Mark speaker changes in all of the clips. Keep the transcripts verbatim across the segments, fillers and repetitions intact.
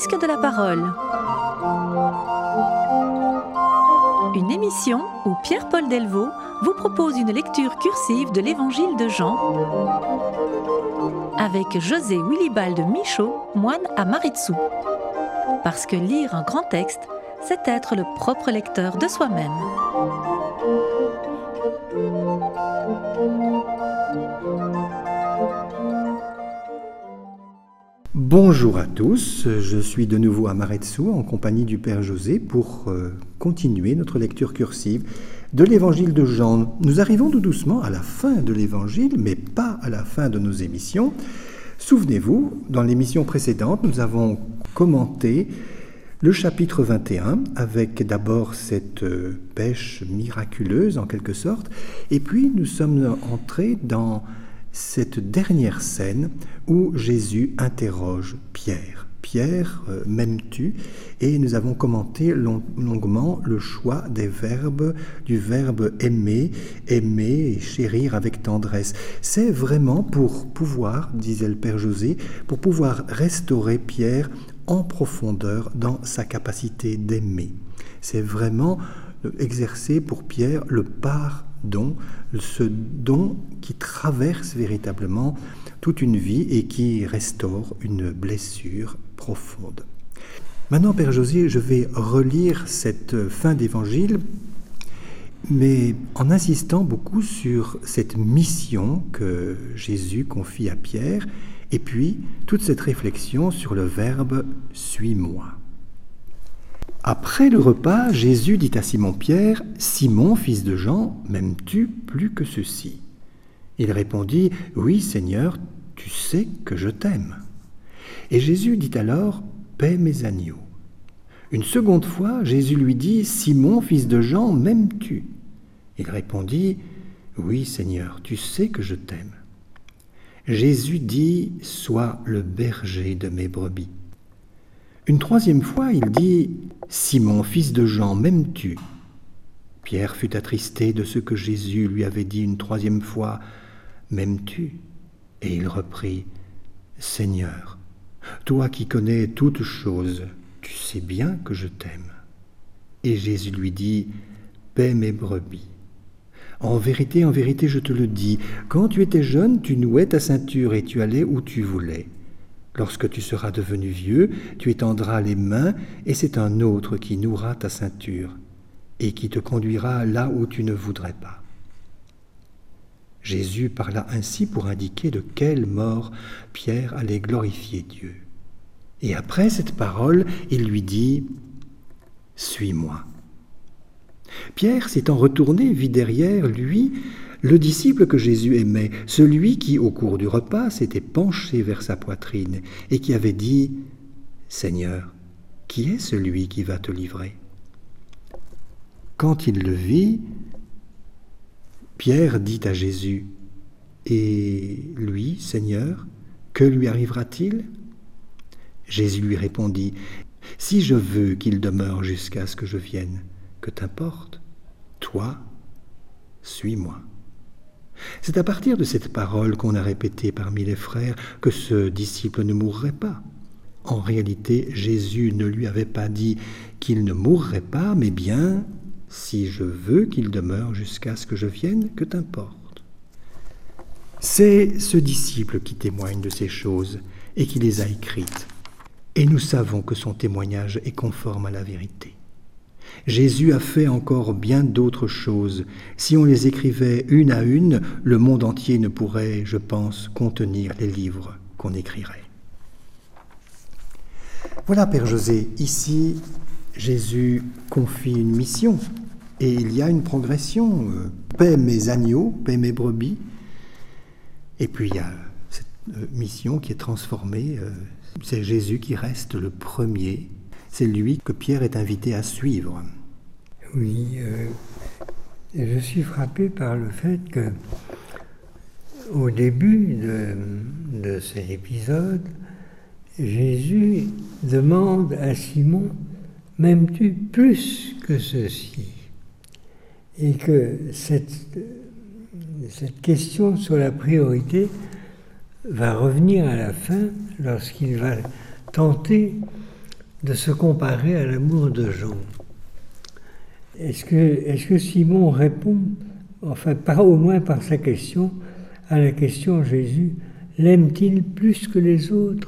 Speaker 1: disque de la parole. Une émission où Pierre-Paul Delvaux vous propose une lecture cursive de l'Évangile de Jean avec José Willibald Michaud, moine à Maretsous. Parce que lire un grand texte, c'est être le propre lecteur de soi-même.
Speaker 2: Bonjour à tous, je suis de nouveau à Maretsous en compagnie du Père José pour euh, continuer notre lecture cursive de l'Évangile de Jean. Nous arrivons tout doucement à la fin de l'Évangile, mais pas à la fin de nos émissions. Souvenez-vous, dans l'émission précédente, nous avons commenté le chapitre vingt et un avec d'abord cette euh, pêche miraculeuse en quelque sorte, et puis nous sommes entrés dans cette dernière scène où Jésus interroge Pierre. Pierre, euh, m'aimes-tu ? Et nous avons commenté long, longuement le choix des verbes, du verbe aimer, aimer et chérir avec tendresse. C'est vraiment pour pouvoir, disait le Père José, pour pouvoir restaurer Pierre en profondeur dans sa capacité d'aimer. C'est vraiment exercer pour Pierre le pardon, ce don qui traverse véritablement toute une vie et qui restaure une blessure profonde. Maintenant, Père José, je vais relire cette fin d'évangile, mais en insistant beaucoup sur cette mission que Jésus confie à Pierre, et puis toute cette réflexion sur le verbe « suis-moi ». Après le repas, Jésus dit à Simon-Pierre, « Simon, fils de Jean, m'aimes-tu plus que ceci ?» Il répondit, « Oui, Seigneur, tu sais que je t'aime. » Et Jésus dit alors, « Paie mes agneaux. » Une seconde fois, Jésus lui dit, « Simon, fils de Jean, m'aimes-tu » Il répondit, « Oui, Seigneur, tu sais que je t'aime. » Jésus dit, « Sois le berger de mes brebis. » Une troisième fois, il dit, « Simon, fils de Jean, m'aimes-tu » Pierre fut attristé de ce que Jésus lui avait dit une troisième fois, « M'aimes-tu » Et il reprit, « Seigneur, toi qui connais toutes choses, tu sais bien que je t'aime. » Et Jésus lui dit, « Paie mes brebis. En vérité, en vérité, je te le dis, quand tu étais jeune, tu nouais ta ceinture et tu allais où tu voulais. Lorsque tu seras devenu vieux, tu étendras les mains et c'est un autre qui nouera ta ceinture et qui te conduira là où tu ne voudrais pas. » Jésus parla ainsi pour indiquer de quelle mort Pierre allait glorifier Dieu. Et après cette parole, il lui dit « Suis-moi ». Pierre, s'étant retourné, vit derrière lui le disciple que Jésus aimait, celui qui, au cours du repas, s'était penché vers sa poitrine et qui avait dit « Seigneur, qui est celui qui va te livrer ?» Quand il le vit, Pierre dit à Jésus, « Et lui, Seigneur, que lui arrivera-t-il » Jésus lui répondit, « Si je veux qu'il demeure jusqu'à ce que je vienne, que t'importe, toi, suis-moi. » C'est à partir de cette parole qu'on a répété parmi les frères que ce disciple ne mourrait pas. En réalité, Jésus ne lui avait pas dit qu'il ne mourrait pas, mais bien « si je veux qu'il demeure jusqu'à ce que je vienne, que t'importe. » C'est ce disciple qui témoigne de ces choses et qui les a écrites. Et nous savons que son témoignage est conforme à la vérité. Jésus a fait encore bien d'autres choses. Si on les écrivait une à une, le monde entier ne pourrait, je pense, contenir les livres qu'on écrirait. Voilà, Père José, ici, Jésus confie une mission et il y a une progression. Euh, paie mes agneaux, paie mes brebis. Et puis il y a cette euh, mission qui est transformée. Euh, c'est Jésus qui reste le premier. C'est lui que Pierre est invité à suivre.
Speaker 3: Oui, euh, je suis frappé par le fait que, au début de, de cet épisode, Jésus demande à Simon « M'aimes-tu plus que ceci ?» Et que cette, cette question sur la priorité va revenir à la fin lorsqu'il va tenter de se comparer à l'amour de Jean. Est-ce que, est-ce que Simon répond, enfin pas au moins par sa question, à la question Jésus, l'aime-t-il plus que les autres?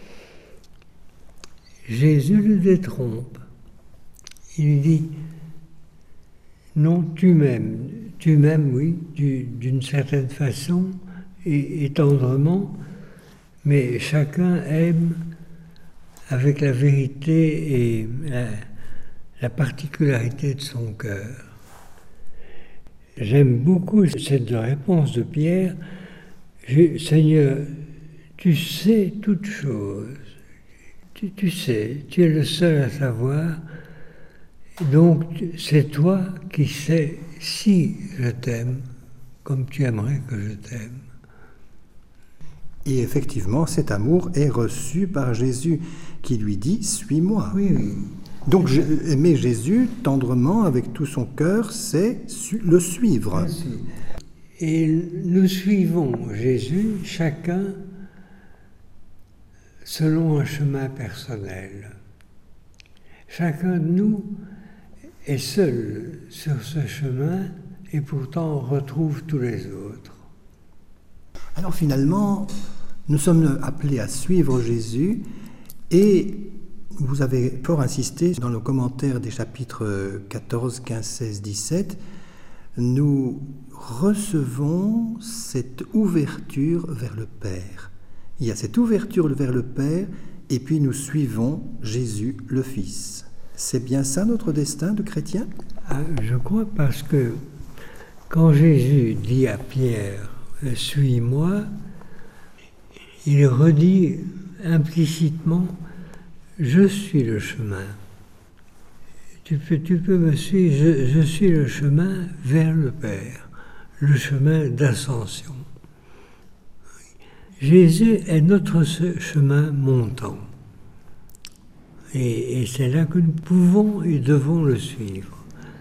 Speaker 3: Jésus le détrompe. Il lui dit, non, tu m'aimes, tu m'aimes, oui, du, d'une certaine façon et, et tendrement, mais chacun aime avec la vérité et la, la particularité de son cœur. J'aime beaucoup cette réponse de Pierre. Je, Seigneur, tu sais toutes choses. Tu, tu sais, tu es le seul à savoir. Donc, c'est toi qui sais si je t'aime comme tu aimerais que je t'aime.
Speaker 2: Et effectivement, cet amour est reçu par Jésus, qui lui dit « Suis-moi ».
Speaker 3: Oui, oui.
Speaker 2: Donc, aimer Jésus tendrement, avec tout son cœur, c'est le suivre.
Speaker 3: Et nous suivons Jésus, chacun selon un chemin personnel. Chacun de nous est seul sur ce chemin et pourtant on retrouve tous les autres.
Speaker 2: Alors finalement, nous sommes appelés à suivre Jésus et vous avez fort insisté dans le commentaire des chapitres quatorze, quinze, seize, dix-sept, nous recevons cette ouverture vers le Père. Il y a cette ouverture vers le Père et puis nous suivons Jésus le Fils. C'est bien ça notre destin de chrétien ?
Speaker 3: Ah, je crois parce que quand Jésus dit à Pierre « Suis-moi », il redit implicitement « Je suis le chemin ». Tu peux, tu peux me suivre, je, je suis le chemin vers le Père, le chemin d'ascension. Jésus est notre chemin montant. Et, et c'est là que nous pouvons et devons le suivre.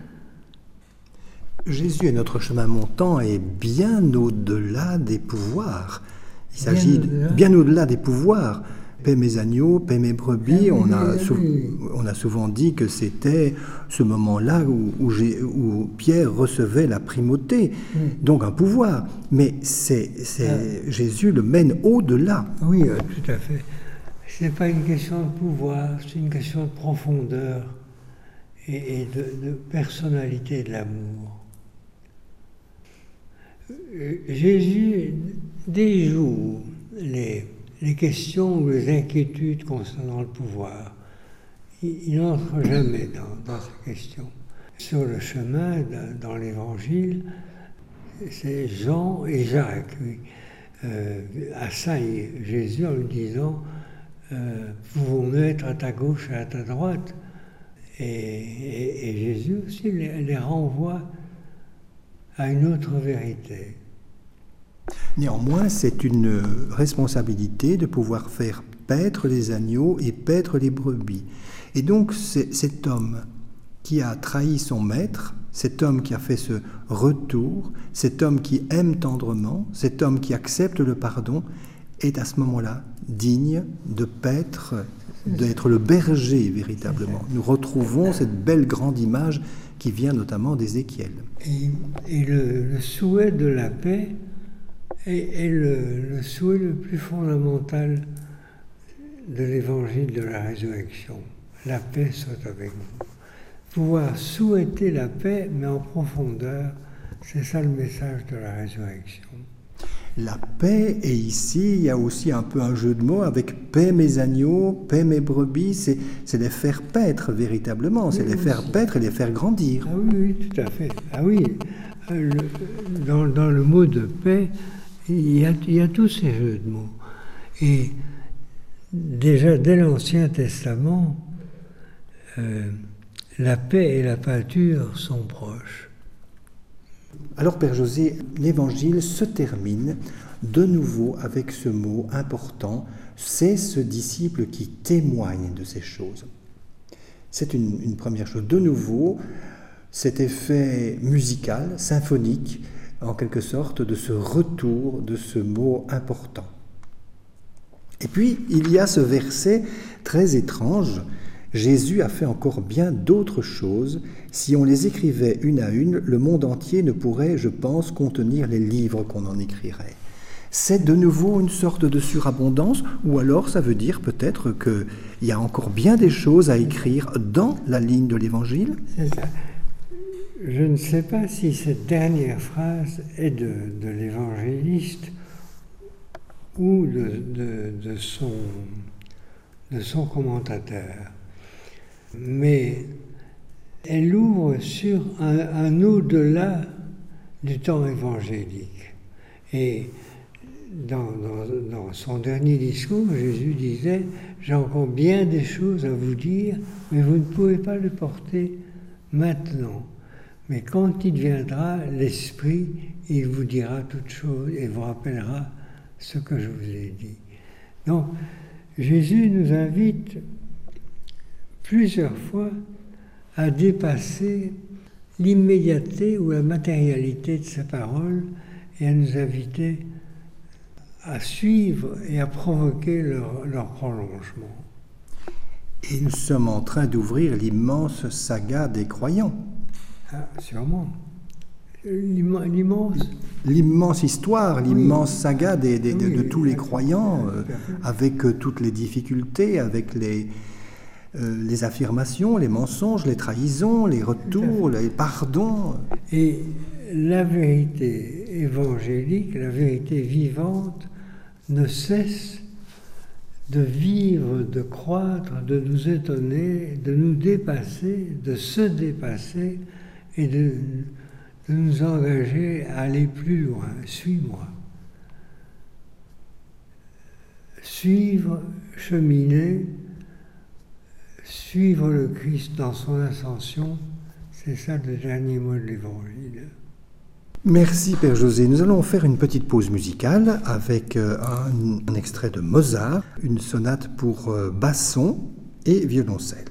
Speaker 2: Jésus est notre chemin montant et bien au-delà des pouvoirs. Il s'agit bien au-delà, de, bien au-delà des pouvoirs. Paix mes agneaux, paix mes brebis. Ah, on, a sou- on a souvent dit que c'était ce moment-là où, où, j'ai, où Pierre recevait la primauté, oui. Donc un pouvoir. Mais c'est, c'est ah. Jésus le mène au-delà.
Speaker 3: Oui, tout à fait. Ce n'est pas une question de pouvoir, c'est une question de profondeur et, et de, de personnalité de l'amour. Jésus déjoue les, les questions ou les inquiétudes concernant le pouvoir. Il n'entre jamais dans, dans ces questions. Sur le chemin, dans l'Évangile, c'est Jean et Jacques oui, euh, assaillent Jésus en lui disant euh, « Pouvons-nous être à ta gauche et à ta droite ?» et, et, et Jésus aussi les, les renvoie à une autre vérité.
Speaker 2: Néanmoins, c'est une responsabilité de pouvoir faire paître les agneaux et paître les brebis. Et donc, c'est cet homme qui a trahi son maître, cet homme qui a fait ce retour, cet homme qui aime tendrement, cet homme qui accepte le pardon, est à ce moment-là digne de paître, d'être le berger véritablement. Nous retrouvons cette belle grande image qui vient notamment d'Ézéchiel.
Speaker 3: Et, et le, le souhait de la paix est, est le, le souhait le plus fondamental de l'évangile de la résurrection. La paix soit avec vous. Pouvoir souhaiter la paix, mais en profondeur, c'est ça le message de la résurrection.
Speaker 2: La paix, et ici, il y a aussi un peu un jeu de mots avec paix mes agneaux, paix mes brebis, c'est, c'est les faire paître véritablement, c'est oui, les faire aussi. paître et les faire grandir.
Speaker 3: Ah oui, oui, tout à fait. Ah oui, le, dans, dans le mot de paix, il y a, il y a tous ces jeux de mots. Et déjà, dès l'Ancien Testament, euh, la paix et la pâture sont proches.
Speaker 2: Alors, Père José, l'Évangile se termine de nouveau avec ce mot important, c'est ce disciple qui témoigne de ces choses. C'est une, une première chose. De nouveau, cet effet musical, symphonique, en quelque sorte, de ce retour de ce mot important. Et puis, il y a ce verset très étrange Jésus a fait encore bien d'autres choses. Si on les écrivait une à une, le monde entier ne pourrait, je pense, contenir les livres qu'on en écrirait. C'est de nouveau une sorte de surabondance, ou alors ça veut dire peut-être qu'il y a encore bien des choses à écrire dans la ligne de l'Évangile?
Speaker 3: C'est ça. Je ne sais pas si cette dernière phrase est de, de l'évangéliste ou de, de, de, son, de son commentateur, mais elle ouvre sur un, un au-delà du temps évangélique. Et Dans, dans, dans son dernier discours, Jésus disait « J'ai encore bien des choses à vous dire, mais vous ne pouvez pas le porter maintenant. Mais quand il viendra, l'Esprit, il vous dira toutes choses et vous rappellera ce que je vous ai dit. » Donc, Jésus nous invite plusieurs fois à dépasser l'immédiateté ou la matérialité de sa parole et à nous inviter à suivre et à provoquer leur, leur prolongement.
Speaker 2: Et nous sommes en train d'ouvrir l'immense saga des croyants.
Speaker 3: Ah, sûrement. L'immense...
Speaker 2: L'immense histoire, l'immense
Speaker 3: oui.
Speaker 2: saga des, des,
Speaker 3: oui,
Speaker 2: de, de tous les croyants,
Speaker 3: oui,
Speaker 2: euh, avec euh, toutes les difficultés, avec les, euh, les affirmations, les mensonges, les trahisons, les retours, les pardons.
Speaker 3: Et la vérité évangélique, la vérité vivante, ne cesse de vivre, de croître, de nous étonner, de nous dépasser, de se dépasser et de, de nous engager à aller plus loin. Suis-moi. Suivre, cheminer, suivre le Christ dans son ascension, c'est ça le dernier mot de l'Évangile.
Speaker 2: Merci Père José. Nous allons faire une petite pause musicale avec un, un extrait de Mozart, une sonate pour basson et violoncelle.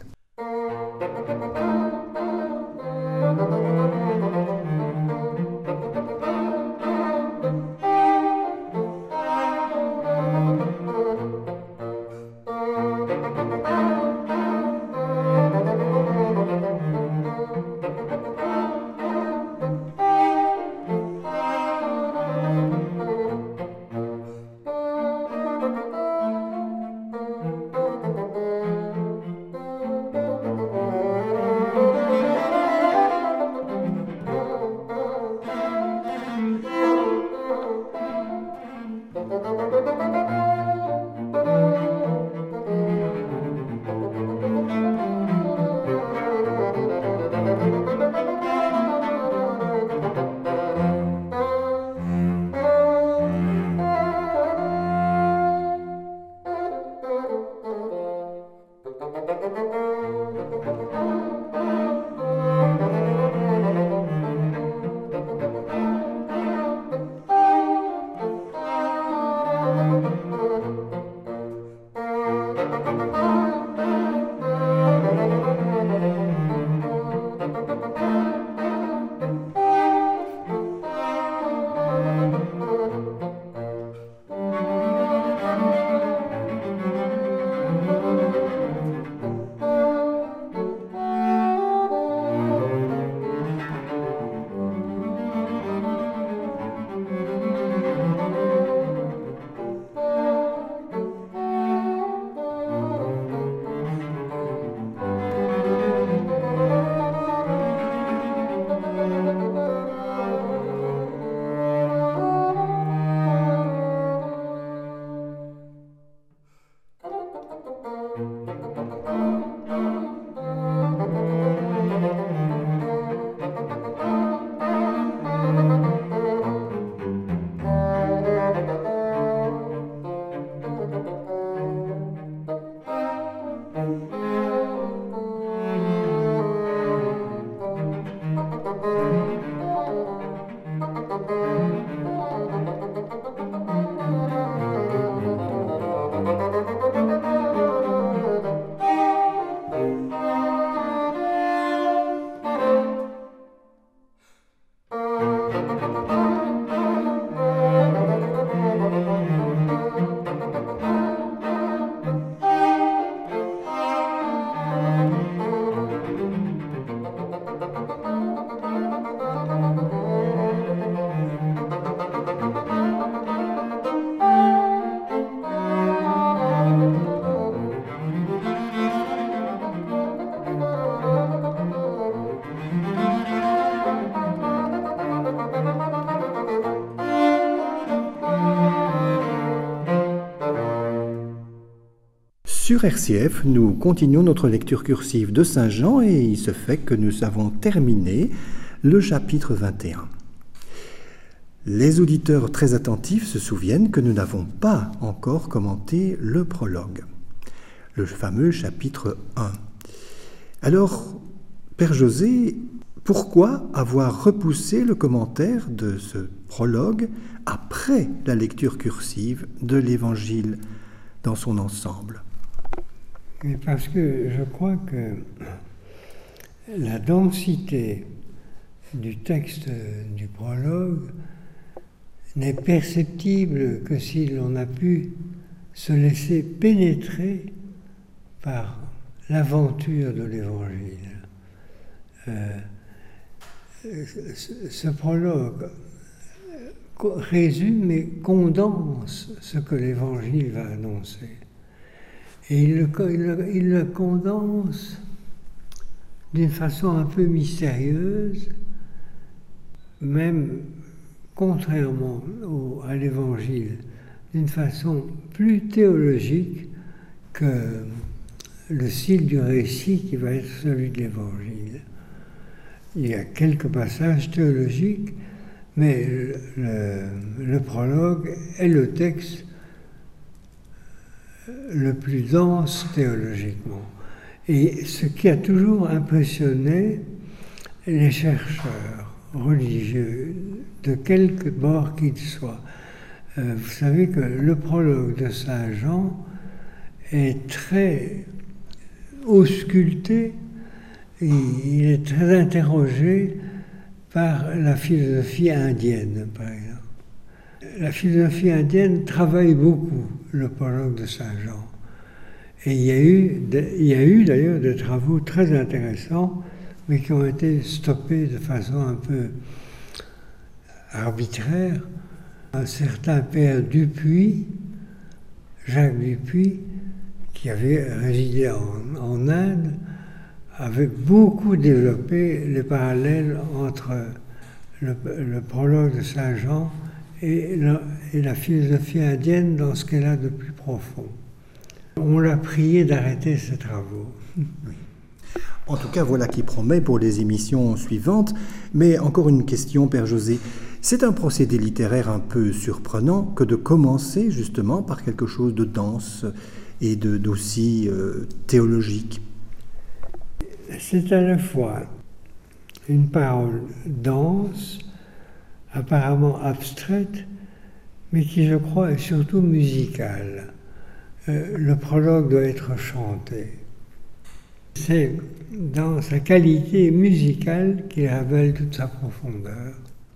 Speaker 2: Sur R C F, nous continuons notre lecture cursive de Saint Jean et il se fait que nous avons terminé le chapitre vingt et un. Les auditeurs très attentifs se souviennent que nous n'avons pas encore commenté le prologue, le fameux chapitre un. Alors, Père José, pourquoi avoir repoussé le commentaire de ce prologue après la lecture cursive de l'Évangile dans son ensemble ?
Speaker 3: Mais parce que je crois que la densité du texte du prologue n'est perceptible que si l'on a pu se laisser pénétrer par l'aventure de l'Évangile. Euh, ce, ce prologue résume et condense ce que l'Évangile va annoncer. Et il le, il, le, il le condense d'une façon un peu mystérieuse, même contrairement au, à l'Évangile, d'une façon plus théologique que le style du récit qui va être celui de l'Évangile. Il y a quelques passages théologiques, mais le, le, le prologue est le texte le plus dense théologiquement. Et ce qui a toujours impressionné les chercheurs religieux, de quelque bord qu'ils soient. Euh, vous savez que le prologue de Saint Jean est très ausculté, et il est très interrogé par la philosophie indienne, par exemple. La philosophie indienne travaille beaucoup le prologue de Saint Jean. Et il y a eu, il y a eu d'ailleurs des travaux très intéressants, mais qui ont été stoppés de façon un peu arbitraire. Un certain père Dupuy, Jacques Dupuy, qui avait résidé en, en Inde, avait beaucoup développé les parallèles entre le, le prologue de Saint Jean et la, et la philosophie indienne dans ce qu'elle a de plus profond. On l'a prié d'arrêter ses travaux.
Speaker 2: Oui. En tout cas, voilà qui promet pour les émissions suivantes. Mais encore une question, Père José. C'est un procédé littéraire un peu surprenant que de commencer justement par quelque chose de dense et de, d'aussi euh, théologique.
Speaker 3: C'est à la fois une parole dense, apparemment abstraite, mais qui, je crois, est surtout musicale. Euh, le prologue doit être chanté. C'est dans sa qualité musicale qu'il révèle toute sa profondeur.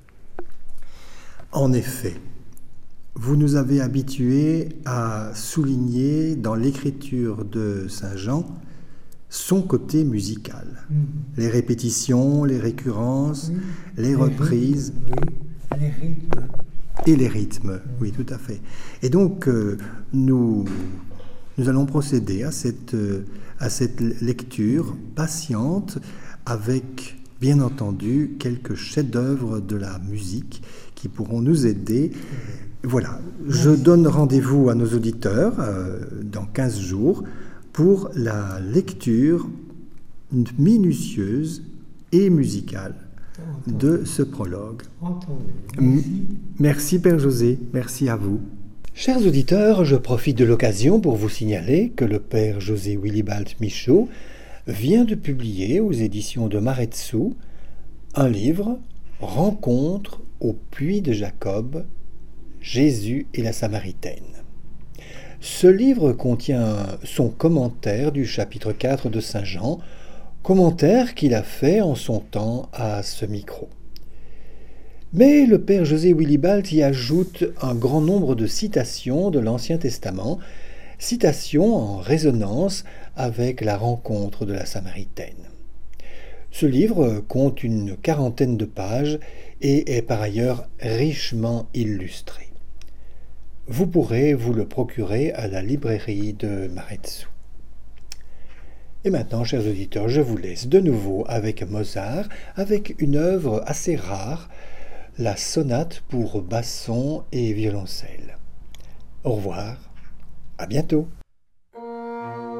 Speaker 2: En effet, vous nous avez habitués à souligner dans l'écriture de Saint Jean son côté musical. Mmh. Les répétitions, les récurrences, oui. les, les reprises.
Speaker 3: Rythmes, oui. Les rythmes.
Speaker 2: Et les rythmes, oui, tout à fait. Et donc, euh, nous, nous allons procéder à cette, euh, à cette lecture patiente avec, bien entendu, quelques chefs-d'œuvre de la musique qui pourront nous aider. Voilà, je donne rendez-vous à nos auditeurs euh, dans quinze jours pour la lecture minutieuse et musicale de ce prologue.
Speaker 3: Merci.
Speaker 2: Merci Père José, merci à vous. Chers auditeurs, je profite de l'occasion pour vous signaler que le Père José Willibald Michaud vient de publier aux éditions de Maretsu un livre « Rencontre au puits de Jacob, Jésus et la Samaritaine ». Ce livre contient son commentaire du chapitre quatre de Saint Jean, commentaire qu'il a fait en son temps à ce micro. Mais le Père José Willibald y ajoute un grand nombre de citations de l'Ancien Testament, citations en résonance avec la rencontre de la Samaritaine. Ce livre compte une quarantaine de pages et est par ailleurs richement illustré. Vous pourrez vous le procurer à la librairie de Maretsu. Et maintenant, chers auditeurs, je vous laisse de nouveau avec Mozart, avec une œuvre assez rare, la sonate pour basson et violoncelle. Au revoir, à bientôt.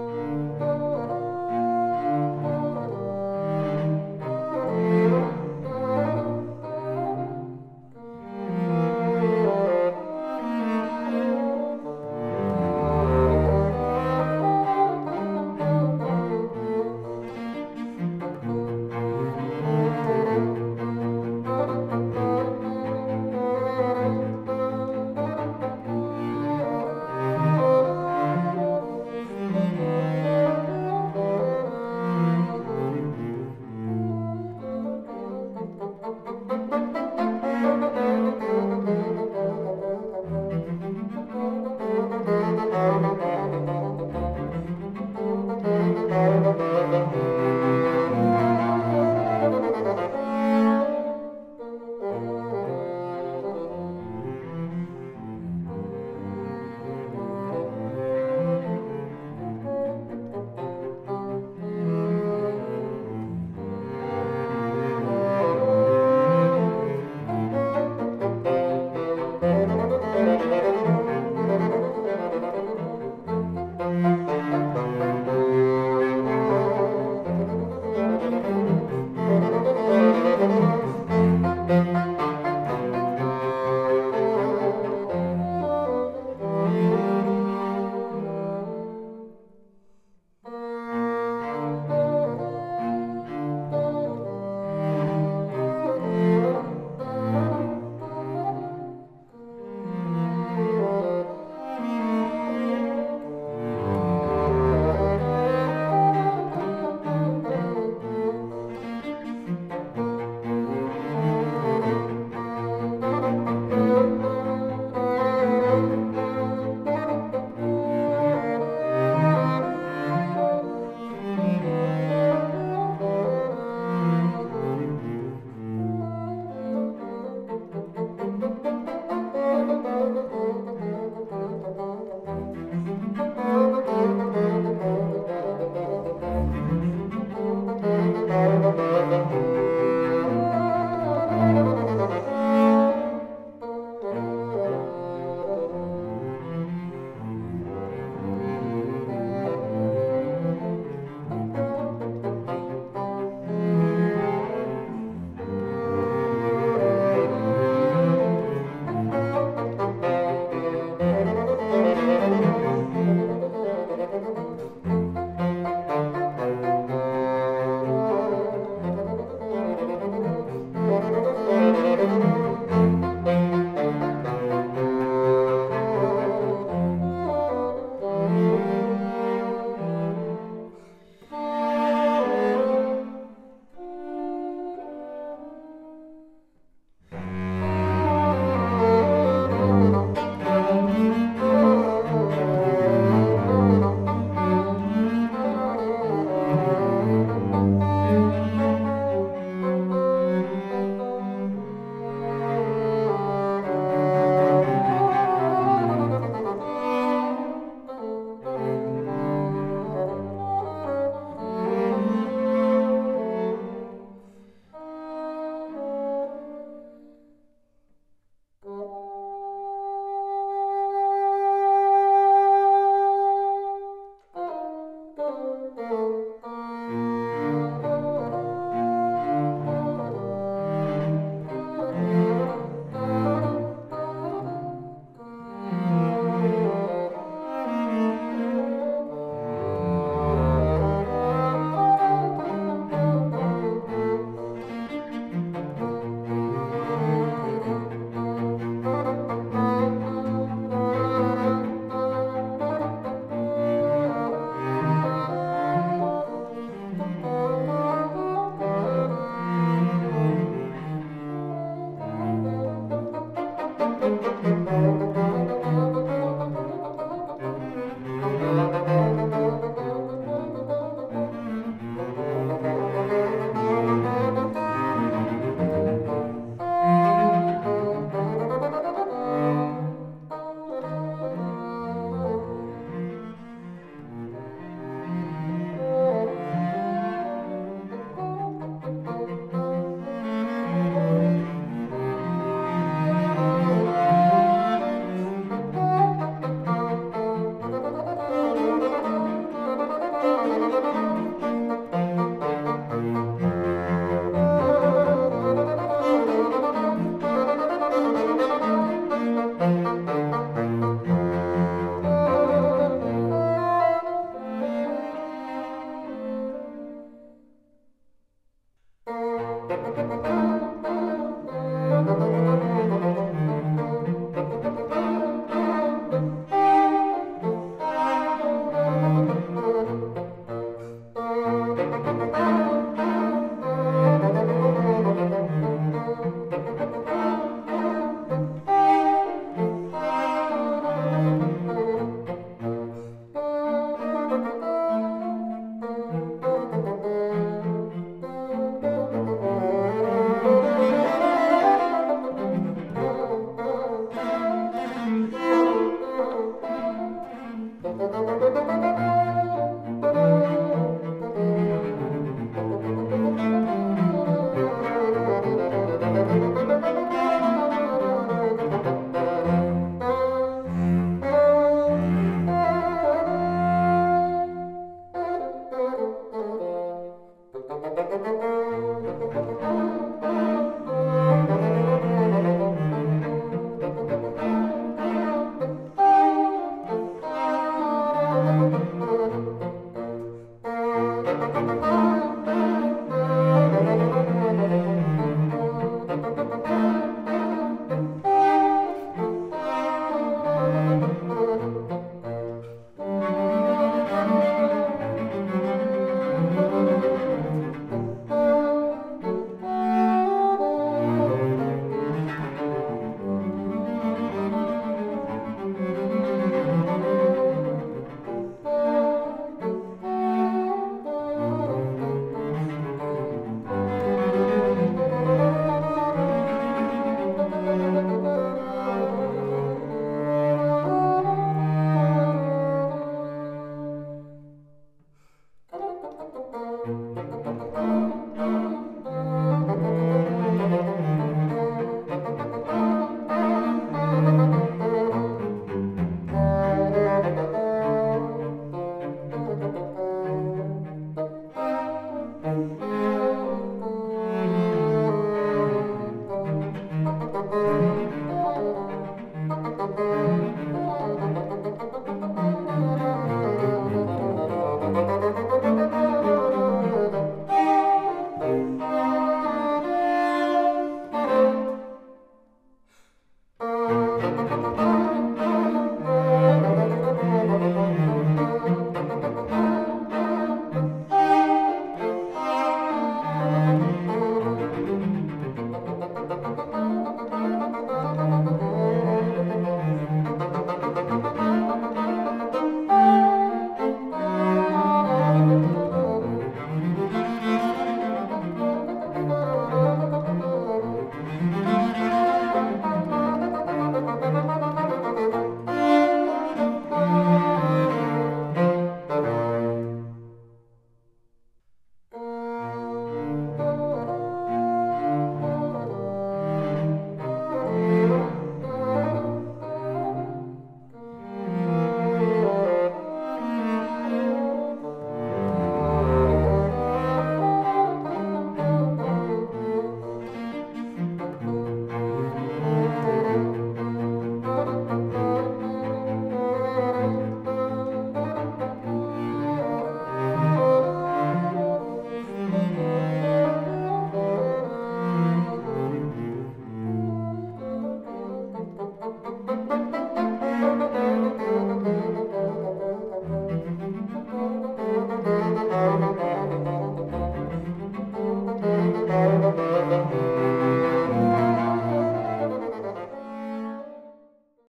Speaker 1: Thank you.